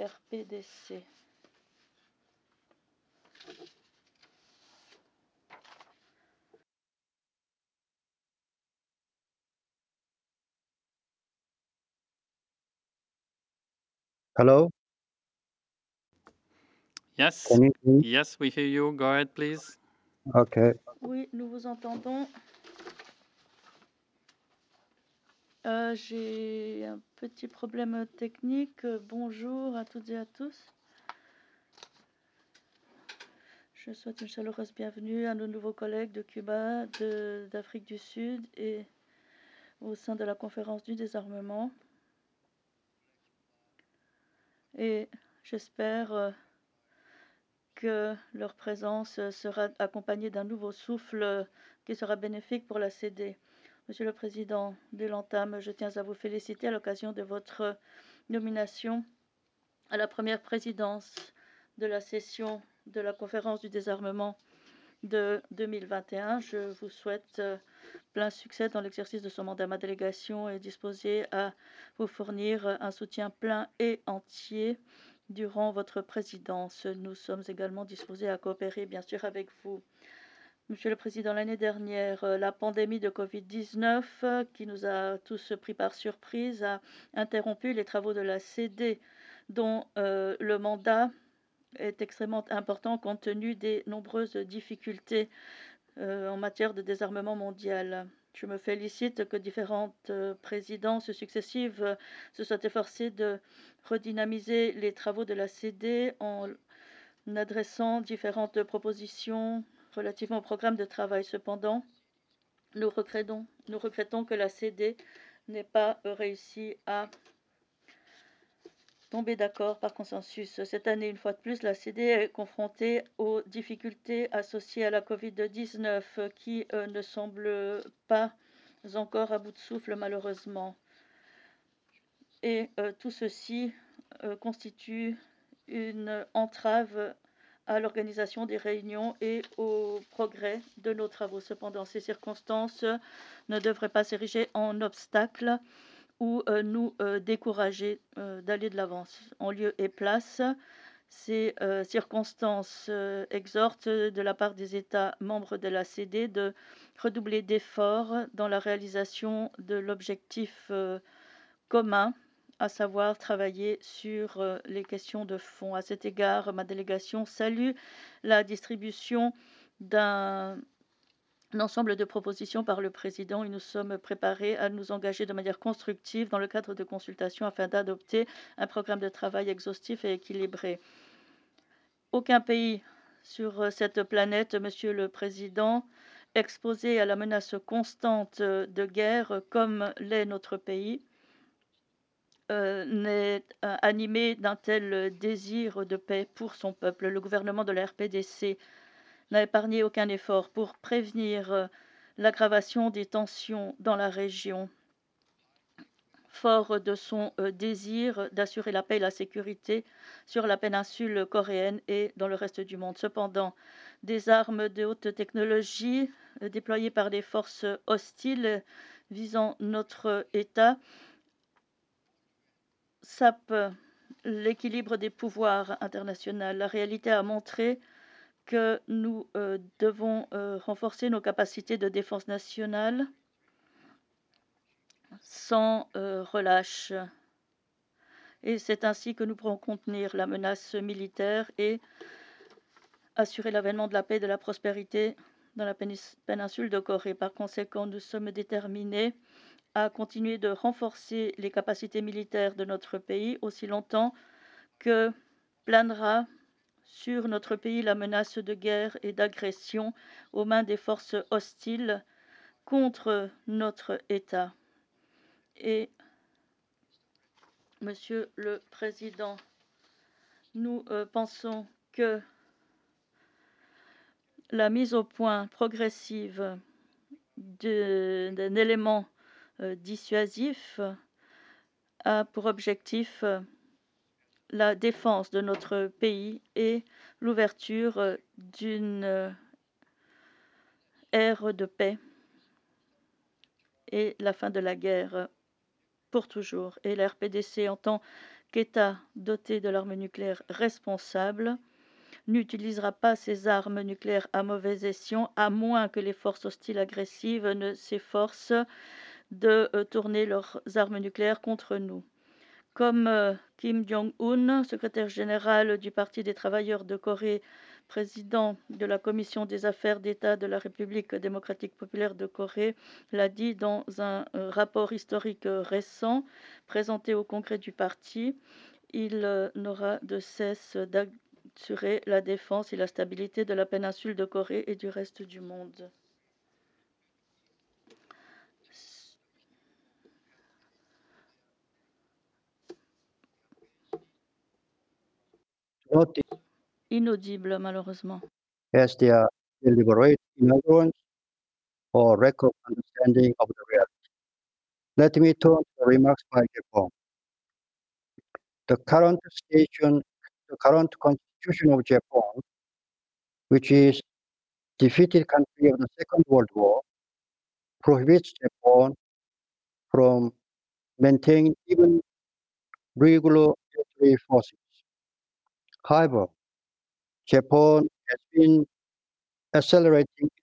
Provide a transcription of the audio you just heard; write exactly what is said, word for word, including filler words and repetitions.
R P D C. Hello, Yes, can you hear me? yes, we hear you. Go ahead, please. Okay. Oui, nous vous entendons. Euh, J'ai un petit problème technique. Bonjour à toutes et à tous. Je souhaite une chaleureuse bienvenue à nos nouveaux collègues de Cuba, d'Afrique du Sud et au sein de la conférence du désarmement. Et j'espère euh, que leur présence sera accompagnée d'un nouveau souffle qui sera bénéfique pour la C D. Monsieur le Président, dès l'entame, je tiens à vous féliciter à l'occasion de votre nomination à la première présidence de la session de la conférence du désarmement de deux mille vingt et un. Je vous souhaite plein succès dans l'exercice de ce mandat. Ma délégation est disposée à vous fournir un soutien plein et entier durant votre présidence. Nous sommes également disposés à coopérer, bien sûr, avec vous. Monsieur le Président, l'année dernière, la pandémie de covid dix-neuf, qui nous a tous pris par surprise, a interrompu les travaux de la C D, dont euh, le mandat est extrêmement important compte tenu des nombreuses difficultés euh, en matière de désarmement mondial. Je me félicite que différentes euh, présidences successives euh, se soient efforcées de redynamiser les travaux de la C D en adressant différentes propositions relativement au programme de travail. Cependant, nous regrettons, nous regrettons que la C D n'ait pas réussi à tomber d'accord par consensus. Cette année, une fois de plus, la C D est confrontée aux difficultés associées à la covid dix-neuf qui euh, ne semblent pas encore à bout de souffle malheureusement. Et euh, tout ceci euh, constitue une entrave à l'organisation des réunions et au progrès de nos travaux. Cependant, ces circonstances ne devraient pas s'ériger en obstacle ou euh, nous euh, décourager euh, d'aller de l'avant. En lieu et place, ces euh, circonstances euh, exhortent de la part des États membres de la C D de redoubler d'efforts dans la réalisation de l'objectif euh, commun, à savoir travailler sur euh, les questions de fond. À cet égard, ma délégation salue la distribution d'un un ensemble de propositions par le président et nous sommes préparés à nous engager de manière constructive dans le cadre de consultations afin d'adopter un programme de travail exhaustif et équilibré. Aucun pays sur cette planète, Monsieur le Président, exposé à la menace constante de guerre comme l'est notre pays, euh, n'est euh, animé d'un tel désir de paix pour son peuple. Le gouvernement de la R P D C n'a épargné aucun effort pour prévenir euh, l'aggravation des tensions dans la région, fort de son euh, désir d'assurer la paix et la sécurité sur la péninsule coréenne et dans le reste du monde. Cependant, des armes de haute technologie euh, déployées par des forces hostiles visant notre État sapent l'équilibre des pouvoirs internationaux. La réalité a montré que nous euh, devons euh, renforcer nos capacités de défense nationale sans euh, relâche. Et c'est ainsi que nous pourrons contenir la menace militaire et assurer l'avènement de la paix et de la prospérité dans la péninsule de Corée. Par conséquent, nous sommes déterminés à continuer de renforcer les capacités militaires de notre pays aussi longtemps que planera sur notre pays la menace de guerre et d'agression aux mains des forces hostiles contre notre État. Et, Monsieur le Président, nous euh, pensons que la mise au point progressive d'un élément euh, dissuasif a pour objectif euh, la défense de notre pays et l'ouverture euh, d'une euh, ère de paix et la fin de la guerre pour toujours. Et la R P D C entend qu'État doté de l'arme nucléaire responsable n'utilisera pas ses armes nucléaires à mauvais escient, à moins que les forces hostiles agressives ne s'efforcent de euh, tourner leurs armes nucléaires contre nous. Comme euh, Kim Jong-un, secrétaire général du Parti des travailleurs de Corée, président de la Commission des affaires d'État de la République démocratique populaire de Corée, l'a dit dans un euh, rapport historique euh, récent présenté au congrès du parti, il euh, n'aura de cesse d'assurer la défense et la stabilité de la péninsule de Corée et du reste du monde. Not Inaudible, malheureusement. as their deliberate ignorance or lack of understanding of the reality. Let me turn to the remarks by Japan. The current station, the current constitution of Japan, which is defeated country of the Second World War, prohibits Japan from maintaining even regular military forces. However, Japan has been accelerating